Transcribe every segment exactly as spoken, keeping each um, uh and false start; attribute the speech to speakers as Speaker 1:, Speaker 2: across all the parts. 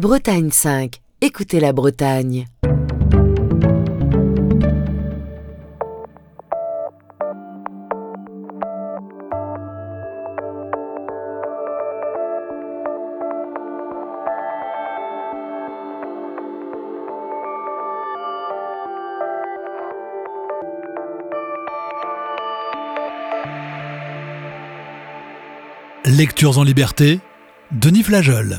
Speaker 1: Bretagne cinq. Écoutez la Bretagne.
Speaker 2: Lectures en liberté, Denis Flageol.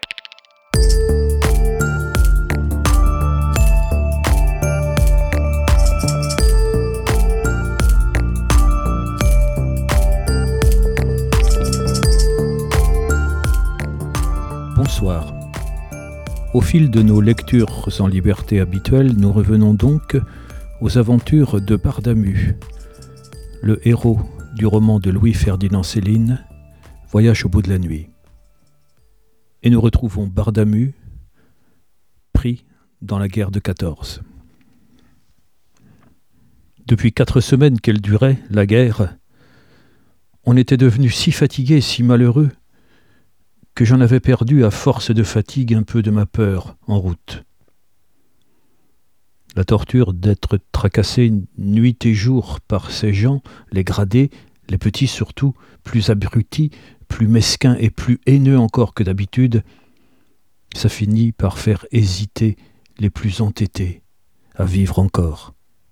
Speaker 3: Bonsoir. Au fil de nos lectures en liberté habituelles, nous revenons donc aux aventures de Bardamu, le héros du roman de Louis-Ferdinand Céline, Voyage au bout de la nuit. Et nous retrouvons Bardamu pris dans la guerre de quatorze. Depuis quatre semaines qu'elle durait, la guerre, on était devenu si fatigué, si malheureux, que j'en avais perdu à force de fatigue un peu de ma peur en route. La torture d'être tracassé nuit et jour par ces gens, les gradés, les petits surtout, plus abrutis, plus mesquins et plus haineux encore que d'habitude, ça finit par faire hésiter les plus entêtés à vivre encore.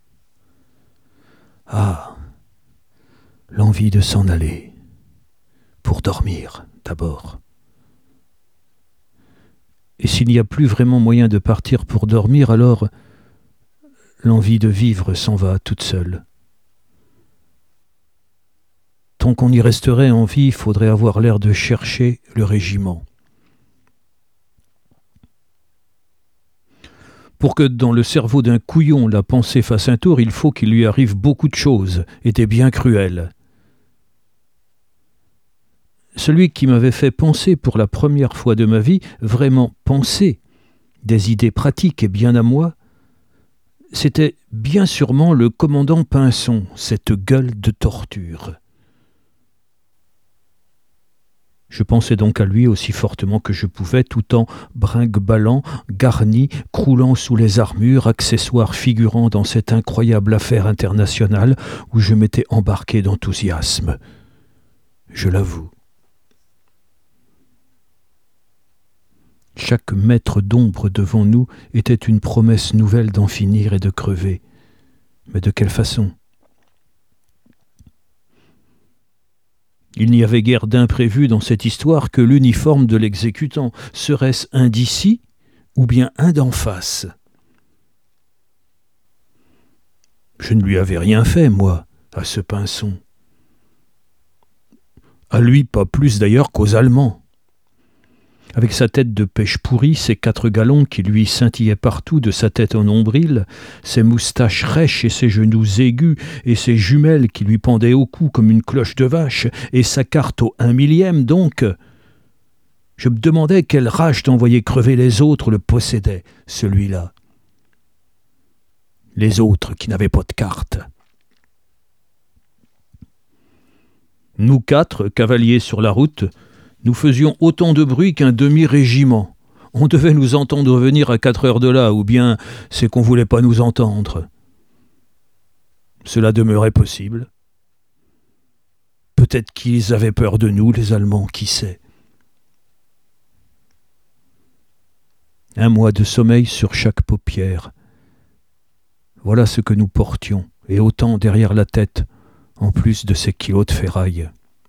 Speaker 3: Ah, l'envie de s'en aller, pour dormir d'abord. Et s'il n'y a plus vraiment moyen de partir pour dormir, alors l'envie de vivre s'en va toute seule. Tant qu'on y resterait en vie, il faudrait avoir l'air de chercher le régiment. Pour que dans le cerveau d'un couillon la pensée fasse un tour, il faut qu'il lui arrive beaucoup de choses, et des bien cruelles. Celui qui m'avait fait penser pour la première fois de ma vie, vraiment penser, des idées pratiques et bien à moi, c'était bien sûrement le commandant Pinson, cette gueule de torture. Je pensais donc à lui aussi fortement que je pouvais, tout en brinque-ballant, garni, croulant sous les armures, accessoires figurant dans cette incroyable affaire internationale où je m'étais embarqué d'enthousiasme. Je l'avoue. Chaque mètre d'ombre devant nous était une promesse nouvelle d'en finir et de crever. Mais de quelle façon ? Il n'y avait guère d'imprévu dans cette histoire que l'uniforme de l'exécutant. Serait-ce un d'ici ou bien un d'en face ? Je ne lui avais rien fait, moi, à ce Pinson. À lui, pas plus d'ailleurs qu'aux Allemands. Avec sa tête de pêche pourrie, ses quatre galons qui lui scintillaient partout de sa tête au nombril, ses moustaches rêches et ses genoux aigus, et ses jumelles qui lui pendaient au cou comme une cloche de vache, et sa carte au un millième donc. Je me demandais quelle rage d'envoyer crever les autres le possédait, celui-là. Les autres qui n'avaient pas de carte. Nous quatre, cavaliers sur la route, nous faisions autant de bruit qu'un demi-régiment. On devait nous entendre venir à quatre heures de là, ou bien c'est qu'on ne voulait pas nous entendre. Cela demeurait possible. Peut-être qu'ils avaient peur de nous, les Allemands, qui sait. Un mois de sommeil sur chaque paupière. Voilà ce que nous portions, et autant derrière la tête, en plus de ces kilos de ferraille.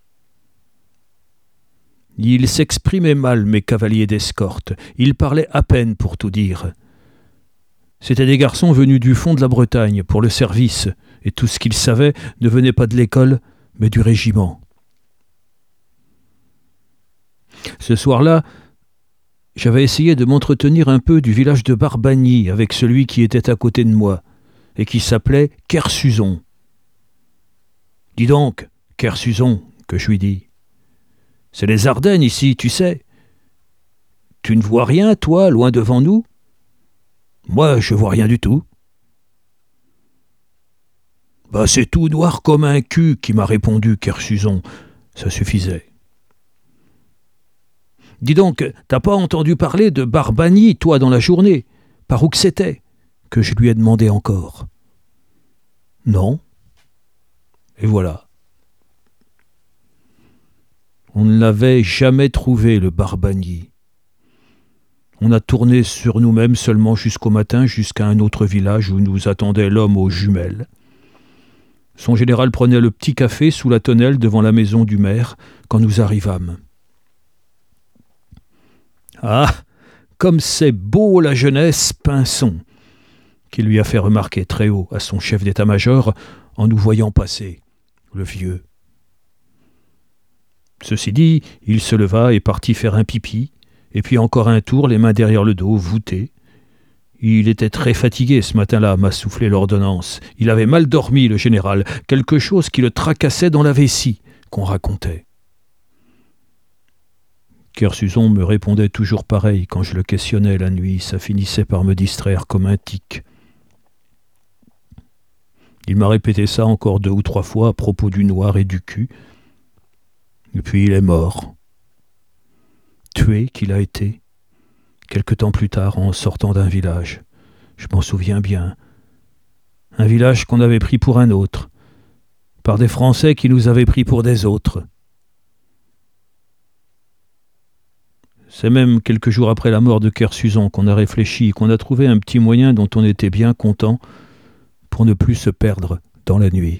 Speaker 3: Ils s'exprimaient mal, mes cavaliers d'escorte. Ils parlaient à peine, pour tout dire. C'étaient des garçons venus du fond de la Bretagne pour le service, et tout ce qu'ils savaient ne venait pas de l'école, mais du régiment. Ce soir-là, j'avais essayé de m'entretenir un peu du village de Barbagny avec celui qui était à côté de moi, et qui s'appelait Kersuzon. « Dis donc, Kersuzon, que je lui dis. C'est les Ardennes ici, tu sais. Tu ne vois rien, toi, loin devant nous ? Moi, je vois rien du tout. Bah, c'est tout noir comme un cul, qui m'a répondu Kersuzon. Ça suffisait. Dis donc, t'as pas entendu parler de Barbagny, toi, dans la journée? Par où que c'était? Que je lui ai demandé encore. Non. Et voilà. On ne l'avait jamais trouvé, le Barbagny. On a tourné sur nous-mêmes seulement jusqu'au matin, jusqu'à un autre village où nous attendait l'homme aux jumelles. Son général prenait le petit café sous la tonnelle devant la maison du maire quand nous arrivâmes. Ah, comme c'est beau la jeunesse, Pinson, qui lui a fait remarquer très haut à son chef d'état-major en nous voyant passer, le vieux. Ceci dit, il se leva et partit faire un pipi, et puis encore un tour, les mains derrière le dos, voûté. Il était très fatigué ce matin-là, m'a soufflé l'ordonnance. Il avait mal dormi, le général, quelque chose qui le tracassait dans la vessie, qu'on racontait. Kersuzon me répondait toujours pareil quand je le questionnais la nuit, ça finissait par me distraire comme un tic. Il m'a répété ça encore deux ou trois fois à propos du noir et du cul. Et puis il est mort. Tué qu'il a été, quelque temps plus tard en sortant d'un village. Je m'en souviens bien. Un village qu'on avait pris pour un autre, par des Français qui nous avaient pris pour des autres. C'est même quelques jours après la mort de Kersuzon qu'on a réfléchi, qu'on a trouvé un petit moyen dont on était bien content pour ne plus se perdre dans la nuit.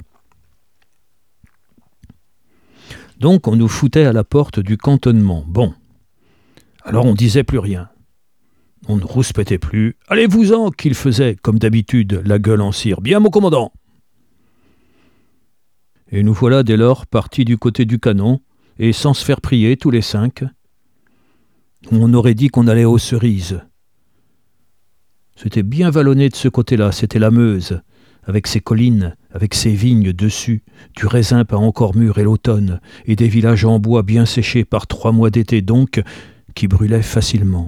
Speaker 3: Donc on nous foutait à la porte du cantonnement. Bon, alors on disait plus rien. On ne rouspétait plus. « Allez-vous-en » qu'il faisait, comme d'habitude, la gueule en cire. « Bien, mon commandant !» Et nous voilà dès lors partis du côté du canon, et sans se faire prier, tous les cinq, on aurait dit qu'on allait aux cerises. C'était bien vallonné de ce côté-là, c'était la Meuse, avec ses collines, avec ses vignes dessus, du raisin pas encore mûr et l'automne, et des villages en bois bien séchés par trois mois d'été donc, qui brûlaient facilement.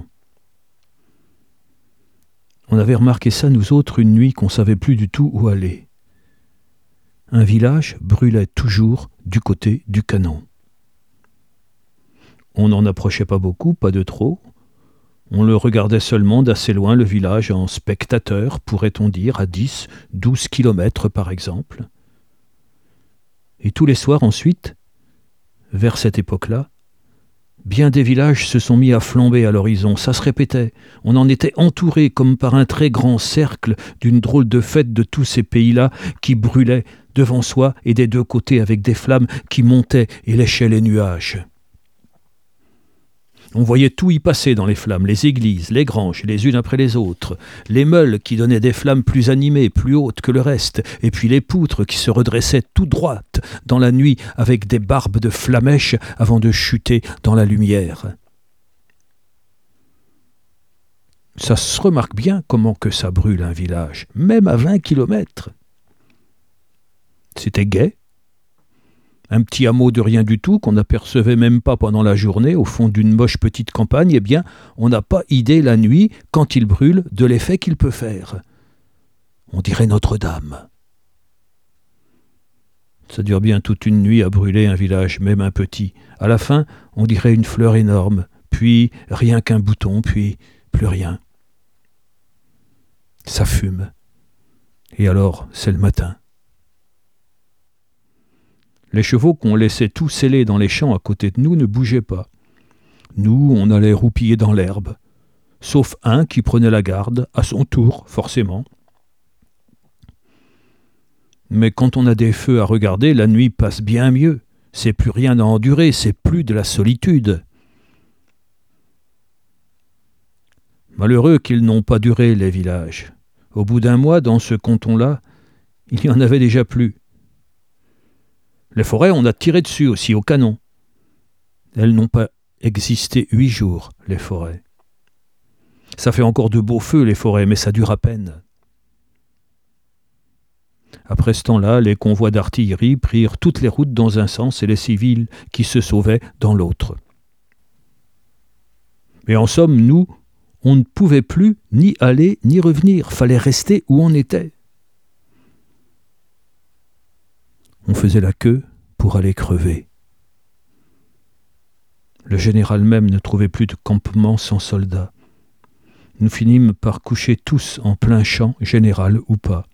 Speaker 3: On avait remarqué ça, nous autres, une nuit qu'on ne savait plus du tout où aller. Un village brûlait toujours du côté du canon. On n'en approchait pas beaucoup, pas de trop. On le regardait seulement d'assez loin, le village, en spectateur, pourrait-on dire, à dix, douze kilomètres par exemple. Et tous les soirs ensuite, vers cette époque-là, bien des villages se sont mis à flamber à l'horizon, ça se répétait. On en était entouré comme par un très grand cercle d'une drôle de fête de tous ces pays-là qui brûlaient devant soi et des deux côtés avec des flammes qui montaient et léchaient les nuages. On voyait tout y passer dans les flammes, les églises, les granges, les unes après les autres, les meules qui donnaient des flammes plus animées, plus hautes que le reste, et puis les poutres qui se redressaient tout droites dans la nuit avec des barbes de flamèches avant de chuter dans la lumière. Ça se remarque bien comment que ça brûle un village, même à vingt kilomètres. C'était gai. Un petit hameau de rien du tout qu'on n'apercevait même pas pendant la journée au fond d'une moche petite campagne, eh bien, on n'a pas idée la nuit, quand il brûle, de l'effet qu'il peut faire. On dirait Notre-Dame. Ça dure bien toute une nuit à brûler un village, même un petit. À la fin, on dirait une fleur énorme, puis rien qu'un bouton, puis plus rien. Ça fume. Et alors, c'est le matin. Les chevaux qu'on laissait tous scellés dans les champs à côté de nous ne bougeaient pas. Nous, on allait roupiller dans l'herbe, sauf un qui prenait la garde, à son tour, forcément. Mais quand on a des feux à regarder, la nuit passe bien mieux. C'est plus rien à endurer, c'est plus de la solitude. Malheureux qu'ils n'ont pas duré, les villages. Au bout d'un mois, dans ce canton-là, il n'y en avait déjà plus. Les forêts, on a tiré dessus aussi, au canon. Elles n'ont pas existé huit jours, les forêts. Ça fait encore de beaux feux, les forêts, mais ça dure à peine. Après ce temps-là, les convois d'artillerie prirent toutes les routes dans un sens et les civils qui se sauvaient dans l'autre. Mais en somme, nous, on ne pouvait plus ni aller ni revenir, fallait rester où on était. On faisait la queue pour aller crever. Le général même ne trouvait plus de campement sans soldats. Nous finîmes par coucher tous en plein champ, général ou pas.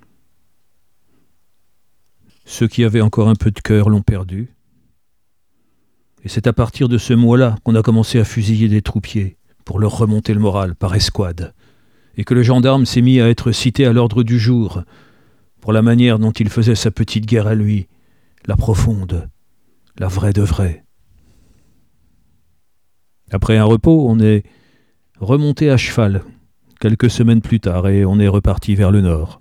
Speaker 3: Ceux qui avaient encore un peu de cœur l'ont perdu. Et c'est à partir de ce mois-là qu'on a commencé à fusiller des troupiers pour leur remonter le moral par escouade, et que le gendarme s'est mis à être cité à l'ordre du jour pour la manière dont il faisait sa petite guerre à lui, la profonde, la vraie de vraie. Après un repos, on est remonté à cheval quelques semaines plus tard et on est reparti vers le nord.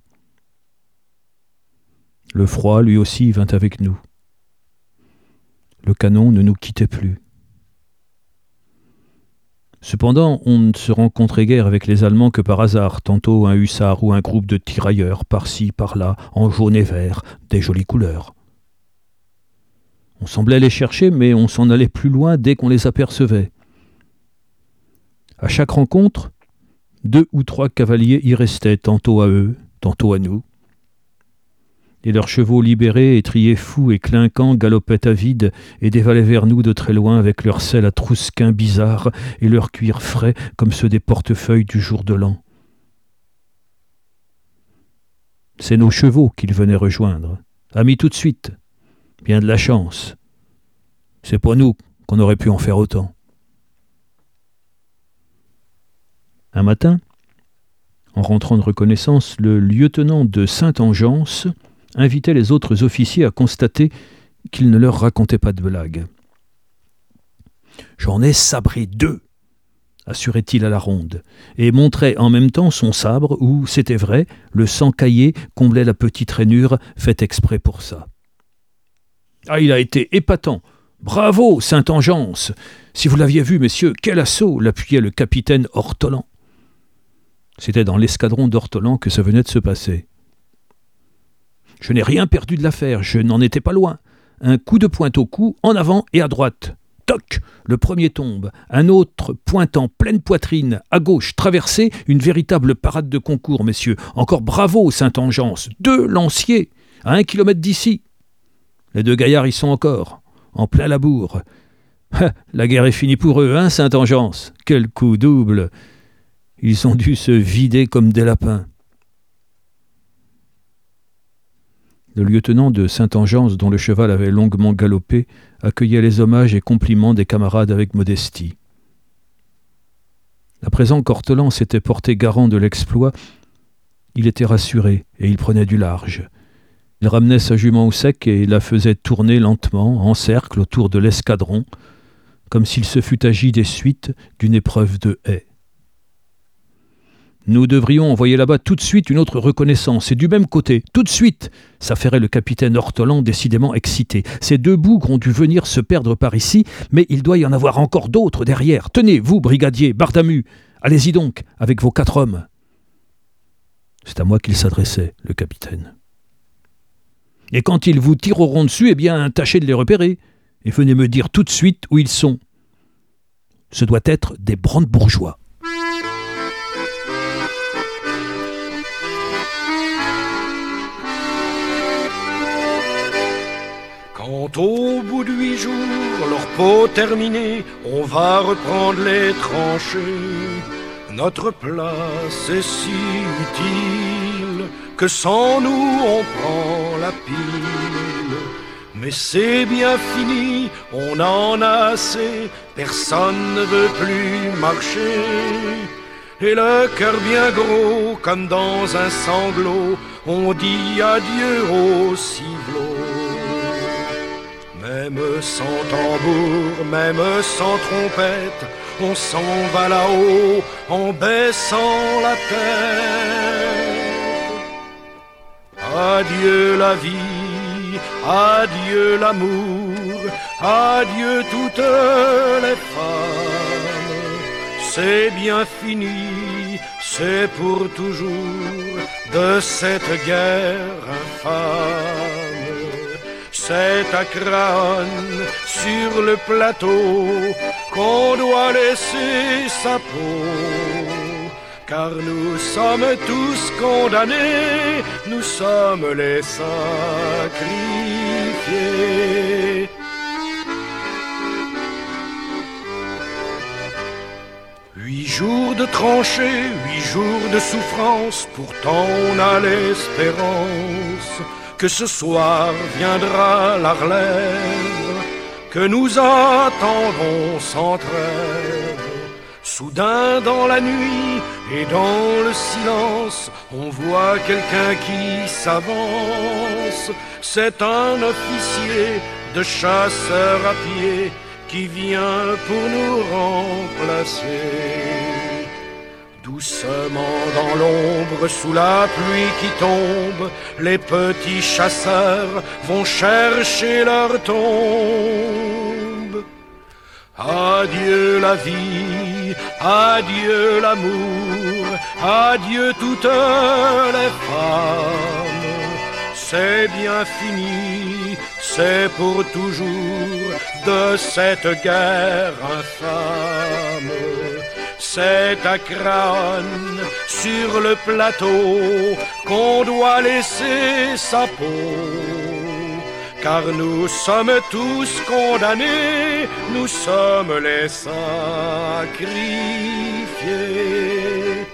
Speaker 3: Le froid, lui aussi, vint avec nous. Le canon ne nous quittait plus. Cependant, on ne se rencontrait guère avec les Allemands que par hasard, tantôt un hussard ou un groupe de tirailleurs, par-ci, par-là, en jaune et vert, des jolies couleurs. On semblait les chercher, mais on s'en allait plus loin dès qu'on les apercevait. À chaque rencontre, deux ou trois cavaliers y restaient, tantôt à eux, tantôt à nous. Et leurs chevaux libérés, étriés fous et clinquants, galopaient à vide et dévalaient vers nous de très loin avec leurs selles à trousquins bizarres et leurs cuirs frais comme ceux des portefeuilles du jour de l'an. C'est nos chevaux qu'ils venaient rejoindre. Amis tout de suite. Bien de la chance. C'est pas nous qu'on aurait pu en faire autant. Un matin, en rentrant de reconnaissance, le lieutenant de Sainte-Engeance invitait les autres officiers à constater qu'il ne leur racontait pas de blagues. « J'en ai sabré deux !» assurait-il à la ronde, et montrait en même temps son sabre où, c'était vrai, le sang caillé comblait la petite rainure faite exprès pour ça. « Ah, il a été épatant ! Bravo, Sainte-Engeance ! Si vous l'aviez vu, messieurs, quel assaut !» l'appuyait le capitaine Ortolan. C'était dans l'escadron d'Ortolan que ça venait de se passer. Je n'ai rien perdu de l'affaire, je n'en étais pas loin. Un coup de pointe au cou, en avant et à droite. Toc, le premier tombe, un autre pointant pleine poitrine, à gauche, traversé, une véritable parade de concours, messieurs. Encore bravo, Sainte-Engeance, deux lanciers, à un kilomètre d'ici. Les deux gaillards y sont encore, en plein labour. Ha, la guerre est finie pour eux, hein, Sainte-Engeance? Quel coup double! Ils ont dû se vider comme des lapins. Le lieutenant de Sainte-Engeance, dont le cheval avait longuement galopé, accueillait les hommages et compliments des camarades avec modestie. À présent qu'Ortolan s'était porté garant de l'exploit, il était rassuré et il prenait du large. Il ramenait sa jument au sec et la faisait tourner lentement, en cercle, autour de l'escadron, comme s'il se fût agi des suites d'une épreuve de haie. Nous devrions envoyer là-bas tout de suite une autre reconnaissance, et du même côté, tout de suite, s'affairait le capitaine Ortolan, décidément excité. Ces deux bougres ont dû venir se perdre par ici, mais il doit y en avoir encore d'autres derrière. Tenez, vous, brigadier, Bardamu, allez-y donc, avec vos quatre hommes. C'est à moi qu'il s'adressait, le capitaine. Et quand ils vous tireront dessus, eh bien, tâchez de les repérer, et venez me dire tout de suite où ils sont. Ce doit être des brandebourgeois.
Speaker 4: Quand au bout de huit jours, leur peau terminée, on va reprendre les tranchées. Notre place est si utile que sans nous on prend la pile. Mais c'est bien fini, on en a assez, personne ne veut plus marcher. Et le cœur bien gros, comme dans un sanglot, on dit adieu au ciblot. Même sans tambour, même sans trompette, on s'en va là-haut en baissant la tête. Adieu la vie, adieu l'amour, adieu toutes les femmes. C'est bien fini, c'est pour toujours de cette guerre infâme. C'est à Craonne, sur le plateau, qu'on doit laisser sa peau. Car nous sommes tous condamnés, nous sommes les sacrifiés. jours de tranchées, huit jours de souffrance, pourtant on a l'espérance que ce soir viendra la relève, que nous attendons sans trêve. Soudain dans la nuit et dans le silence, on voit quelqu'un qui s'avance. C'est un officier de chasseurs à pied qui vient pour nous remplacer. Doucement dans l'ombre, sous la pluie qui tombe, les petits chasseurs vont chercher leur tombe. Adieu la vie, adieu l'amour, adieu toutes les femmes. C'est bien fini, c'est pour toujours de cette guerre infâme. C'est à Craonne, sur le plateau, qu'on doit laisser sa peau. Car nous sommes tous condamnés, nous sommes les sacrifiés.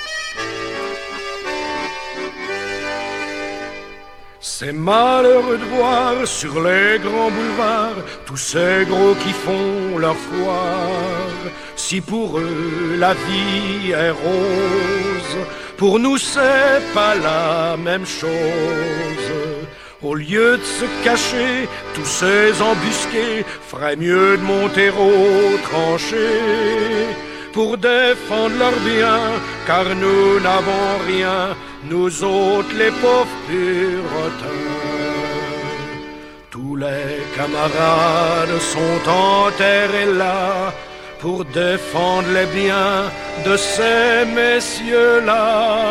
Speaker 4: C'est malheureux de voir sur les grands boulevards tous ces gros qui font leur foire. Si pour eux la vie est rose, pour nous c'est pas la même chose. Au lieu de se cacher, tous ces embusqués feraient mieux de monter aux tranchées pour défendre leurs biens, car nous n'avons rien, nous autres les pauvres puritains. Tous les camarades sont enterrés là pour défendre les biens de ces messieurs-là.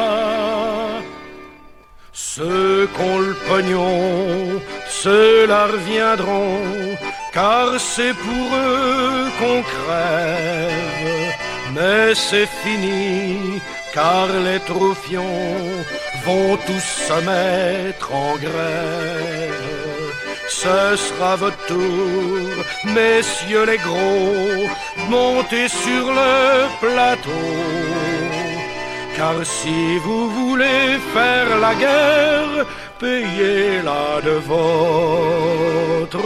Speaker 4: Ceux qu'ont le pognon, ceux-là reviendront, car c'est pour eux qu'on crève. Mais c'est fini, car les troufions vont tous se mettre en grève. Ce sera votre tour, messieurs les gros, montez sur le plateau. Car si vous voulez faire la guerre, payez-la de votre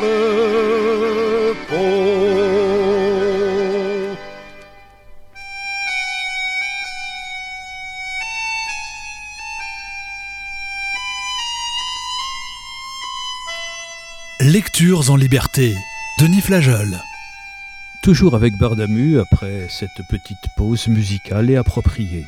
Speaker 4: peau.
Speaker 2: Lectures en liberté, Denis Flageol.
Speaker 3: Toujours avec Bardamu après cette petite pause musicale et appropriée.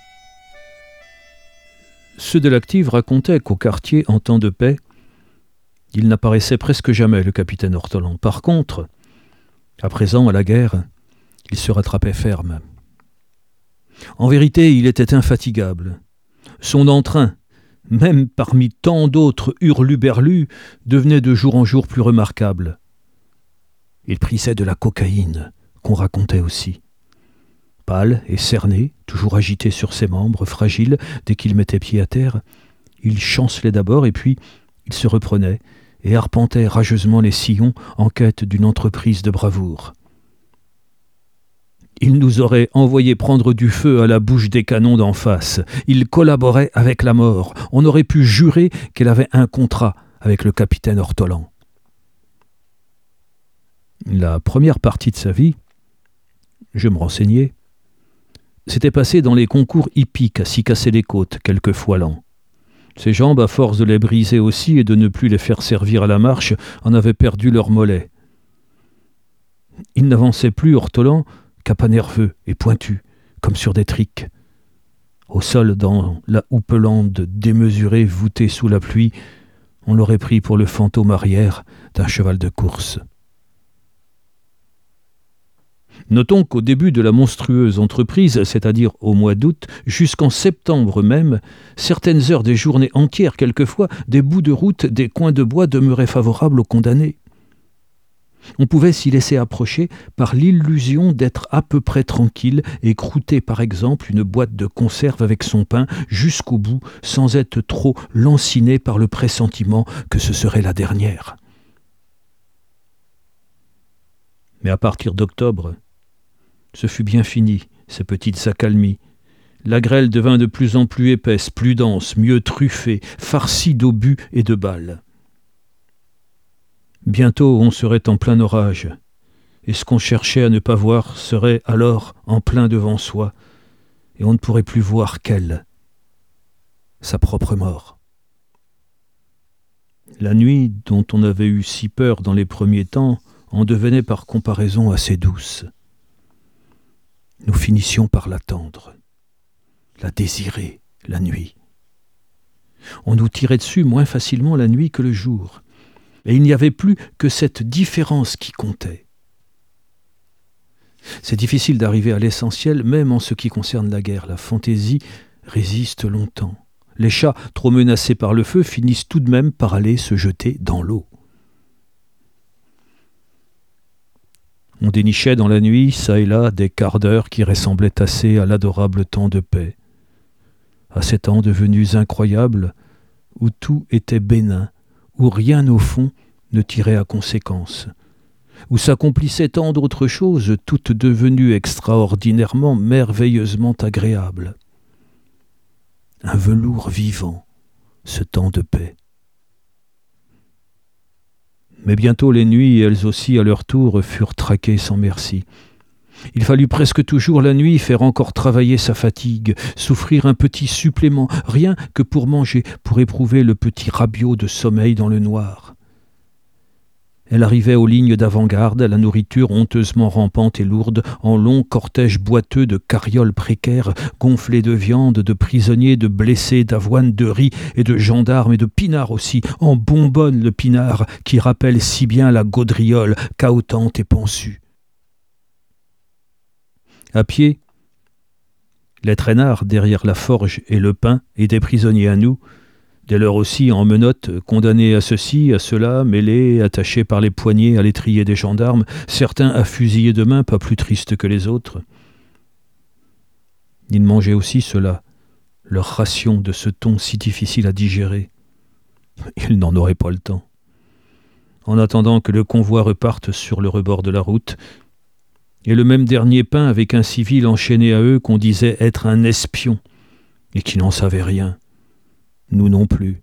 Speaker 3: Ceux de l'Active racontaient qu'au quartier, en temps de paix, il n'apparaissait presque jamais, le capitaine Ortolan. Par contre, à présent, à la guerre, il se rattrapait ferme. En vérité, il était infatigable. Son entrain, même parmi tant d'autres hurluberlus, devenait de jour en jour plus remarquable. Il prissait de la cocaïne, qu'on racontait aussi. Pâle et cerné, toujours agité sur ses membres, fragiles dès qu'il mettait pied à terre, il chancelait d'abord et puis il se reprenait et arpentait rageusement les sillons en quête d'une entreprise de bravoure. Il nous aurait envoyé prendre du feu à la bouche des canons d'en face. Il collaborait avec la mort. On aurait pu jurer qu'elle avait un contrat avec le capitaine Ortolan. La première partie de sa vie, je me renseignais, s'était passé dans les concours hippiques à s'y casser les côtes, quelquefois lents. Ses jambes, à force de les briser aussi et de ne plus les faire servir à la marche, en avaient perdu leurs mollets. Il n'avançait plus, Ortolan, qu'à pas nerveux et pointu, comme sur des triques. Au sol, dans la houppelande démesurée voûtée sous la pluie, on l'aurait pris pour le fantôme arrière d'un cheval de course. Notons qu'au début de la monstrueuse entreprise, c'est-à-dire au mois d'août, jusqu'en septembre même, certaines heures des journées entières, quelquefois, des bouts de route, des coins de bois demeuraient favorables aux condamnés. On pouvait s'y laisser approcher par l'illusion d'être à peu près tranquille et croûter par exemple une boîte de conserve avec son pain jusqu'au bout sans être trop lanciné par le pressentiment que ce serait la dernière. Mais à partir d'octobre, ce fut bien fini ces petites accalmies. La grêle devint de plus en plus épaisse, plus dense, mieux truffée, farcie d'obus et de balles. Bientôt on serait en plein orage, et ce qu'on cherchait à ne pas voir serait alors en plein devant soi, et on ne pourrait plus voir qu'elle, sa propre mort. La nuit, dont on avait eu si peur dans les premiers temps, en devenait par comparaison assez douce. Nous finissions par l'attendre, la désirer, la nuit. On nous tirait dessus moins facilement la nuit que le jour, et il n'y avait plus que cette différence qui comptait. C'est difficile d'arriver à l'essentiel, même en ce qui concerne la guerre. La fantaisie résiste longtemps. Les chats, trop menacés par le feu, finissent tout de même par aller se jeter dans l'eau. On dénichait dans la nuit, çà et là, des quarts d'heure qui ressemblaient assez à l'adorable temps de paix. À ces temps devenus incroyables, où tout était bénin, où rien au fond ne tirait à conséquence, où s'accomplissait tant d'autres choses, toutes devenues extraordinairement, merveilleusement agréables. Un velours vivant, ce temps de paix. Mais bientôt les nuits, elles aussi à leur tour, furent traquées sans merci. Il fallut presque toujours la nuit faire encore travailler sa fatigue, souffrir un petit supplément, rien que pour manger, pour éprouver le petit rabiot de sommeil dans le noir. Elle arrivait aux lignes d'avant-garde, la nourriture honteusement rampante et lourde, en long cortège boiteux de carrioles précaires, gonflés de viande, de prisonniers, de blessés, d'avoine, de riz et de gendarmes et de pinards aussi, en bonbonne le pinard, qui rappelle si bien la gaudriole, cahotante et pansue. À pied, les traînards derrière la forge et le pain étaient prisonniers à nous, dès lors aussi en menottes, condamnés à ceci, à cela, mêlés, attachés par les poignets à l'étrier des gendarmes, certains à fusiller de main, pas plus tristes que les autres. Ils mangeaient aussi cela, leur ration de ce thon si difficile à digérer. Ils n'en auraient pas le temps. En attendant que le convoi reparte sur le rebord de la route, et le même dernier pain avec un civil enchaîné à eux qu'on disait être un espion, et qui n'en savait rien. Nous non plus.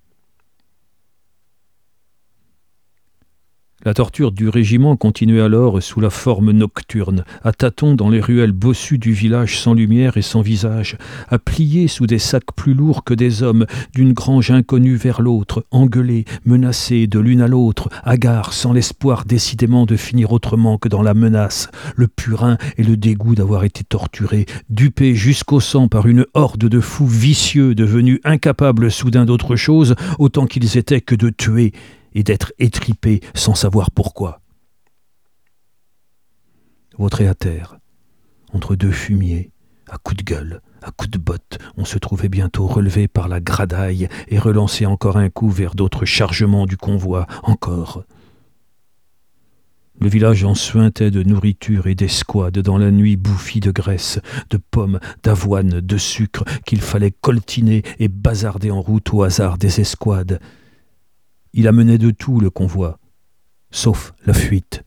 Speaker 3: La torture du régiment continuait alors sous la forme nocturne, à tâtons dans les ruelles bossues du village sans lumière et sans visage, à plier sous des sacs plus lourds que des hommes, d'une grange inconnue vers l'autre, engueulés, menacés de l'une à l'autre, hagards, sans l'espoir décidément de finir autrement que dans la menace, le purin et le dégoût d'avoir été torturés, dupés jusqu'au sang par une horde de fous vicieux devenus incapables soudain d'autre chose, autant qu'ils étaient que de tuer, et d'être étripés sans savoir pourquoi. Vautré à terre, entre deux fumiers, à coups de gueule, à coups de botte, on se trouvait bientôt relevé par la gradaille et relancé encore un coup vers d'autres chargements du convoi, encore. Le village en suintait de nourriture et d'escouade dans la nuit bouffie de graisse, de pommes, d'avoine, de sucre qu'il fallait coltiner et bazarder en route au hasard des escouades. Il amenait de tout le convoi, sauf la fuite.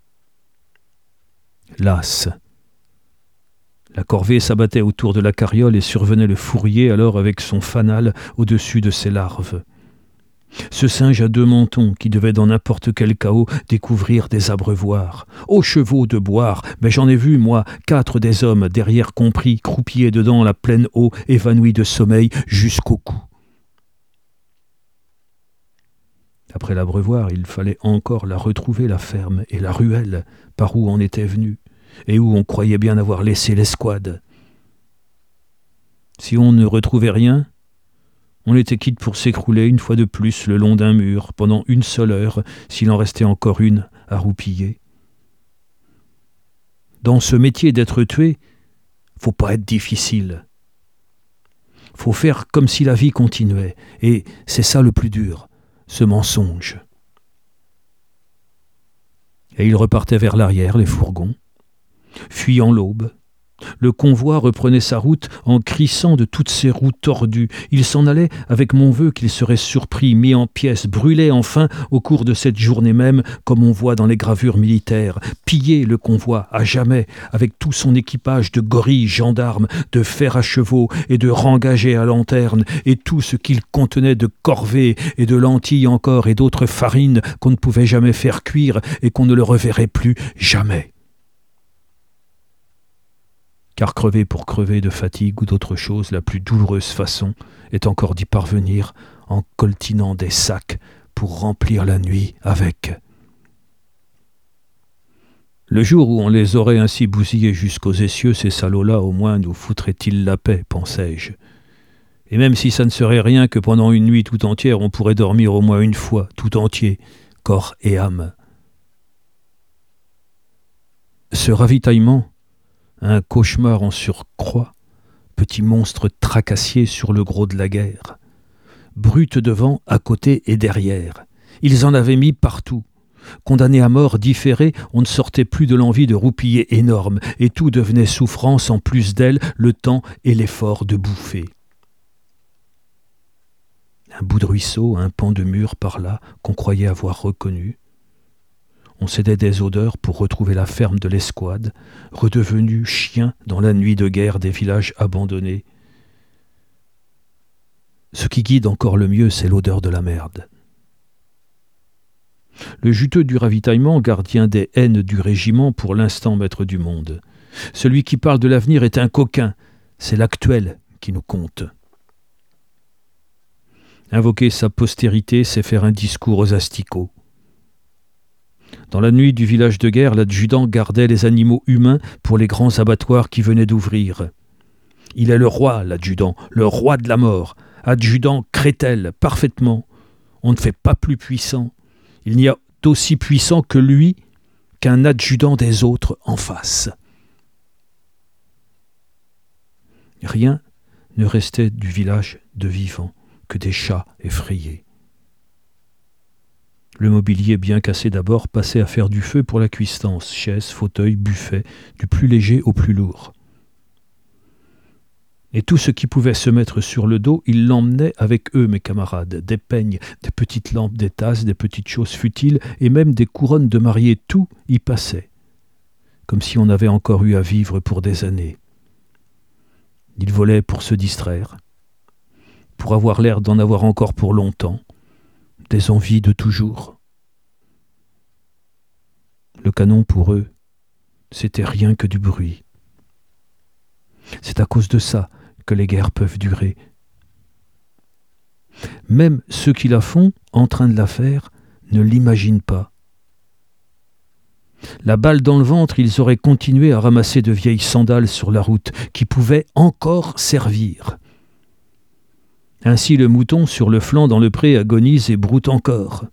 Speaker 3: Las. La corvée s'abattait autour de la carriole et survenait le fourrier alors avec son fanal au-dessus de ses larves. Ce singe à deux mentons qui devait dans n'importe quel chaos découvrir des abreuvoirs. Aux chevaux de boire, mais j'en ai vu, moi, quatre des hommes, derrière compris, croupillés dedans la pleine eau, évanouis de sommeil jusqu'au cou. Après l'abreuvoir, il fallait encore la retrouver, la ferme, et la ruelle, par où on était venu, et où on croyait bien avoir laissé l'escouade. Si on ne retrouvait rien, on était quitte pour s'écrouler une fois de plus le long d'un mur, pendant une seule heure, s'il en restait encore une à roupiller. Dans ce métier d'être tué, faut pas être difficile. Faut faire comme si la vie continuait, et c'est ça le plus dur. Ce mensonge. Et ils repartaient vers l'arrière, les fourgons, fuyant l'aube, Le convoi reprenait sa route en crissant de toutes ses roues tordues. Il s'en allait avec mon vœu qu'il serait surpris, mis en pièces, brûlé enfin au cours de cette journée même, comme on voit dans les gravures militaires. Piller le convoi à jamais, avec tout son équipage de gorilles gendarmes, de fers à chevaux et de rengagés à lanterne, et tout ce qu'il contenait de corvées et de lentilles encore et d'autres farines qu'on ne pouvait jamais faire cuire et qu'on ne le reverrait plus jamais. Car crever pour crever de fatigue ou d'autre chose, la plus douloureuse façon est encore d'y parvenir en coltinant des sacs pour remplir la nuit avec. Le jour où on les aurait ainsi bousillés jusqu'aux essieux, ces salauds-là au moins nous foutraient-ils la paix, pensais-je. Et même si ça ne serait rien que pendant une nuit tout entière, on pourrait dormir au moins une fois, tout entier, corps et âme. Ce ravitaillement, un cauchemar en surcroît, petit monstre tracassier sur le gros de la guerre. Brute devant, à côté et derrière. Ils en avaient mis partout. Condamné à mort, différé, on ne sortait plus de l'envie de roupiller énorme, et tout devenait souffrance en plus d'elle, le temps et l'effort de bouffer. Un bout de ruisseau, un pan de mur par là, qu'on croyait avoir reconnu. On cédait des odeurs pour retrouver la ferme de l'escouade, redevenue chien dans la nuit de guerre des villages abandonnés. Ce qui guide encore le mieux, c'est l'odeur de la merde. Le juteux du ravitaillement, gardien des haines du régiment, pour l'instant maître du monde. Celui qui parle de l'avenir est un coquin, c'est l'actuel qui nous compte. Invoquer sa postérité, c'est faire un discours aux asticots. Dans la nuit du village de guerre, l'adjudant gardait les animaux humains pour les grands abattoirs qui venaient d'ouvrir. Il est le roi, l'adjudant, le roi de la mort. Adjudant Crétel, parfaitement. On ne fait pas plus puissant. Il n'y a d'aussi puissant que lui qu'un adjudant des autres en face. Rien ne restait du village de vivant que des chats effrayés. Le mobilier bien cassé d'abord passait à faire du feu pour la cuistance, chaises, fauteuils, buffets, du plus léger au plus lourd. Et tout ce qui pouvait se mettre sur le dos, ils l'emmenaient avec eux, mes camarades, des peignes, des petites lampes, des tasses, des petites choses futiles, et même des couronnes de mariée, tout y passait, comme si on avait encore eu à vivre pour des années. Ils volaient pour se distraire, pour avoir l'air d'en avoir encore pour longtemps, des envies de toujours. Le canon, pour eux, c'était rien que du bruit. C'est à cause de ça que les guerres peuvent durer. Même ceux qui la font, en train de la faire, ne l'imaginent pas. La balle dans le ventre, ils auraient continué à ramasser de vieilles sandales sur la route, qui pouvaient encore servir. Ainsi le mouton sur le flanc dans le pré agonise et broute encore.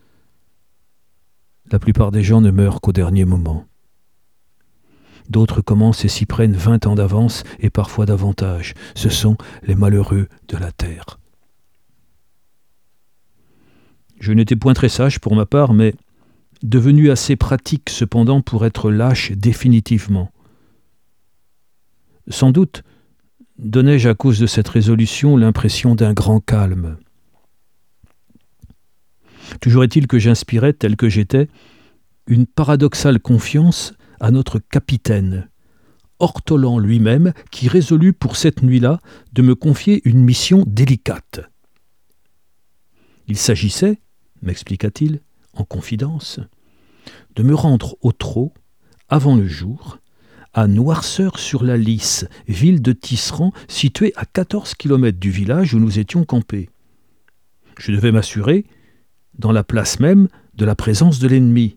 Speaker 3: La plupart des gens ne meurent qu'au dernier moment. D'autres commencent et s'y prennent vingt ans d'avance et parfois davantage. Ce sont les malheureux de la terre. Je n'étais point très sage pour ma part, mais devenu assez pratique cependant pour être lâche définitivement. Sans doute donnais-je à cause de cette résolution l'impression d'un grand calme. Toujours est-il que j'inspirais, tel que j'étais, une paradoxale confiance à notre capitaine, Ortolan lui-même, qui résolut pour cette nuit-là de me confier une mission délicate. Il s'agissait, m'expliqua-t-il, en confidence, de me rendre au trot, avant le jour, à Noirceur-sur-la-Lys, ville de Tisserand, située à quatorze kilomètres du village où nous étions campés. Je devais m'assurer, dans la place même, de la présence de l'ennemi.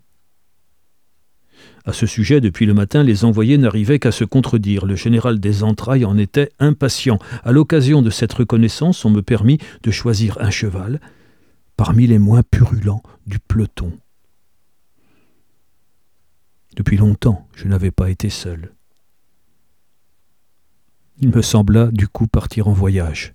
Speaker 3: À ce sujet, depuis le matin, les envoyés n'arrivaient qu'à se contredire. Le général des entrailles en était impatient. À l'occasion de cette reconnaissance, on me permit de choisir un cheval parmi les moins purulents du peloton. Depuis longtemps, je n'avais pas été seul. Il me sembla du coup partir en voyage.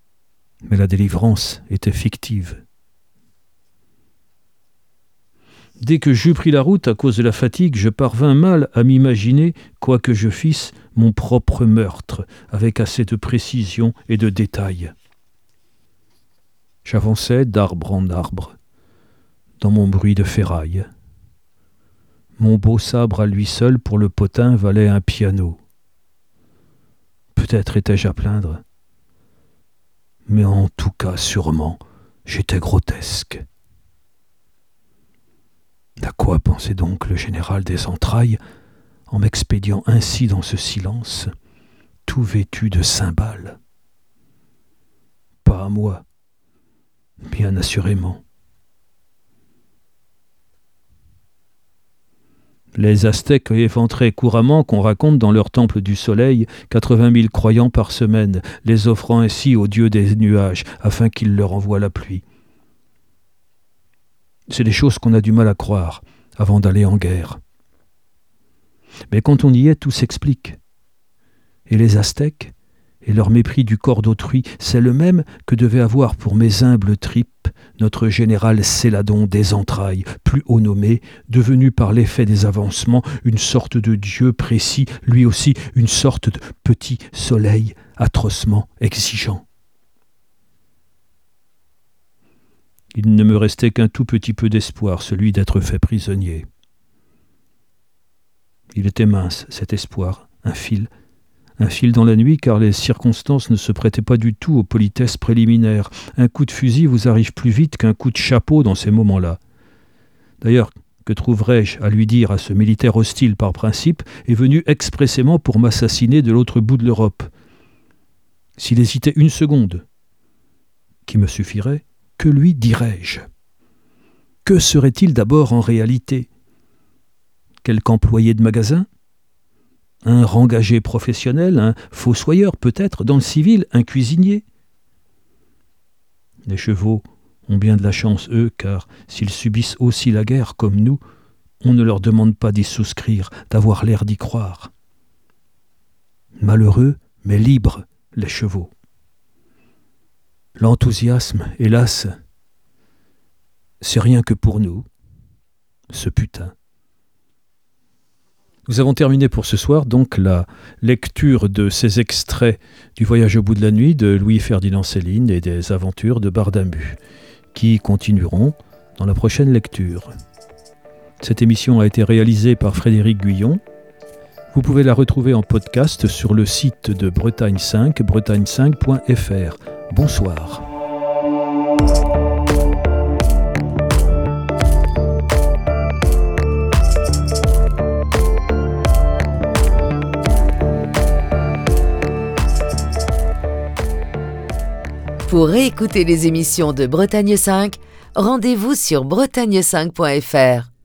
Speaker 3: Mais la délivrance était fictive. Dès que j'eus pris la route à cause de la fatigue, je parvins mal à m'imaginer, quoi que je fisse, mon propre meurtre, avec assez de précision et de détail. J'avançais d'arbre en arbre, dans mon bruit de ferraille. Mon beau sabre à lui seul pour le potin valait un piano. Peut-être étais-je à plaindre, mais en tout cas, sûrement, j'étais grotesque. À quoi pensait donc le général des entrailles en m'expédiant ainsi dans ce silence, tout vêtu de cymbales? Pas à moi, bien assurément. Les Aztèques éventraient couramment qu'on raconte dans leur temple du soleil quatre-vingt mille croyants par semaine, les offrant ainsi au dieu des nuages, afin qu'il leur envoie la pluie. C'est des choses qu'on a du mal à croire avant d'aller en guerre. Mais quand on y est, tout s'explique. Et les Aztèques, et leur mépris du corps d'autrui, c'est le même que devait avoir pour mes humbles tripes notre général Céladon des entrailles, plus haut nommé, devenu par l'effet des avancements une sorte de dieu précis, lui aussi une sorte de petit soleil atrocement exigeant. Il ne me restait qu'un tout petit peu d'espoir, celui d'être fait prisonnier. Il était mince, cet espoir, un fil, un fil dans la nuit, car les circonstances ne se prêtaient pas du tout aux politesses préliminaires. Un coup de fusil vous arrive plus vite qu'un coup de chapeau dans ces moments-là. D'ailleurs, que trouverais-je à lui dire à ce militaire hostile par principe et venu expressément pour m'assassiner de l'autre bout de l'Europe? S'il hésitait une seconde, qui me suffirait, que lui dirais-je? Que serait-il d'abord en réalité? Quelque employé de magasin? Un rengagé professionnel? Un fossoyeur peut-être? Dans le civil, un cuisinier? Les chevaux ont bien de la chance, eux, car s'ils subissent aussi la guerre comme nous, on ne leur demande pas d'y souscrire, d'avoir l'air d'y croire. Malheureux, mais libres, les chevaux. L'enthousiasme, hélas, c'est rien que pour nous, ce putain. Nous avons terminé pour ce soir donc la lecture de ces extraits du Voyage au bout de la nuit de Louis-Ferdinand Céline et des aventures de Bardamu, qui continueront dans la prochaine lecture. Cette émission a été réalisée par Frédéric Guyon. Vous pouvez la retrouver en podcast sur le site de Bretagne cinq, bretagne cinq point f r. Bonsoir.
Speaker 1: Pour réécouter les émissions de Bretagne cinq, rendez-vous sur bretagne cinq point f r.